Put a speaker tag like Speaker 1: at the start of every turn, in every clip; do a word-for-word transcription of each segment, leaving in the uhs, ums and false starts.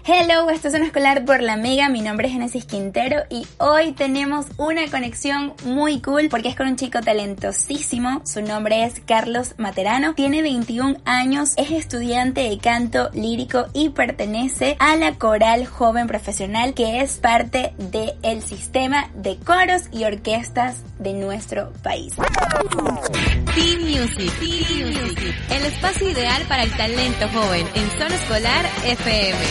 Speaker 1: Hello, esto es Zona Escolar por la Mega, mi nombre es Génesis Quintero y hoy tenemos una conexión muy cool porque es con un chico talentosísimo, su nombre es Carlos Materano, tiene veintiún años, es estudiante de canto lírico y pertenece a la Coral Joven Profesional, que es parte del sistema de coros y orquestas de nuestro país.
Speaker 2: Team Music, Team Music, el espacio ideal para el talento joven en Zona Escolar F M.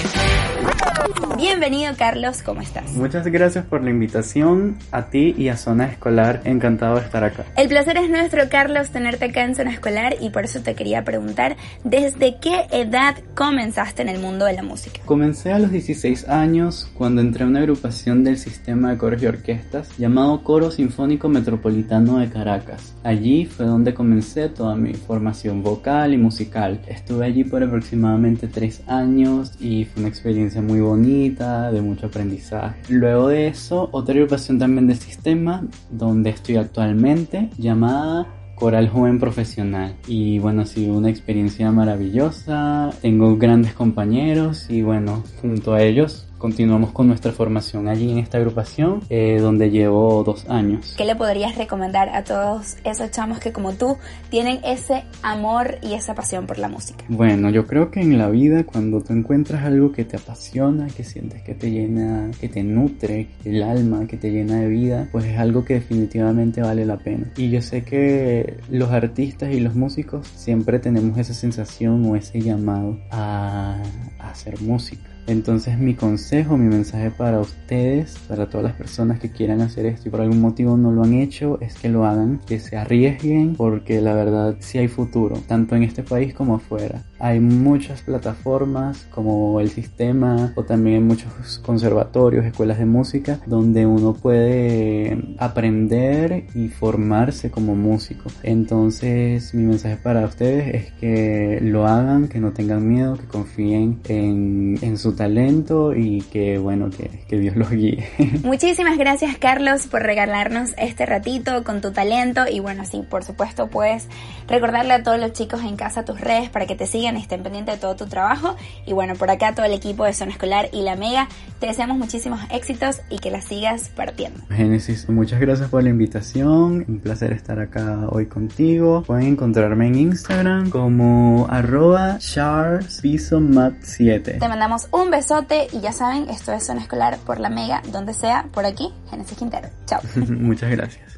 Speaker 1: Bienvenido, Carlos, ¿cómo estás?
Speaker 3: Muchas gracias por la invitación, a ti y a Zona Escolar, encantado de estar acá.
Speaker 1: El placer es nuestro, Carlos, tenerte acá en Zona Escolar y por eso te quería preguntar, ¿desde qué edad comenzaste en el mundo de la música?
Speaker 3: Comencé a los dieciséis años cuando entré a una agrupación del sistema de coros y orquestas llamado Coro Sinfónico Metropolitano de Caracas. Allí fue donde comencé toda mi formación vocal y musical. Estuve allí por aproximadamente tres años y fue una experiencia muy bonita, de mucho aprendizaje. Luego de eso, otra agrupación también del sistema, donde estoy actualmente, llamada Coral Joven Profesional. Y bueno, ha sido una experiencia maravillosa, tengo grandes compañeros y bueno, junto a ellos continuamos con nuestra formación allí en esta agrupación, eh, donde llevo dos años.
Speaker 1: ¿Qué le podrías recomendar a todos esos chamos que como tú tienen ese amor y esa pasión por la música?
Speaker 3: Bueno, yo creo que en la vida cuando tú encuentras algo que te apasiona, que sientes que te llena, que te nutre el alma, que te llena de vida, pues es algo que definitivamente vale la pena. Y yo sé que los artistas y los músicos siempre tenemos esa sensación o ese llamado a, a hacer música. Entonces mi consejo, mi mensaje para ustedes, para todas las personas que quieran hacer esto y por algún motivo no lo han hecho, es que lo hagan, que se arriesguen, porque la verdad sí hay futuro, tanto en este país como afuera. Hay muchas plataformas como el sistema o también muchos conservatorios, escuelas de música, donde uno puede aprender y formarse como músico. Entonces mi mensaje para ustedes es que lo hagan, que no tengan miedo, que confíen en, en su talento y que bueno, que, que Dios los guíe.
Speaker 1: Muchísimas gracias, Carlos, por regalarnos este ratito con tu talento y bueno, sí, por supuesto puedes recordarle a todos los chicos en casa tus redes para que te sigan y estén pendientes de todo tu trabajo y bueno, por acá todo el equipo de Zona Escolar y la Mega te deseamos muchísimos éxitos y que la sigas partiendo.
Speaker 3: Génesis, muchas gracias por la invitación, un placer estar acá hoy contigo. Pueden encontrarme en Instagram como arroba charspisomat siete.
Speaker 1: Te mandamos un besote y ya saben, esto es Zona Escolar por la Mega, donde sea, por aquí, Génesis Quintero. Chao.
Speaker 3: Muchas gracias.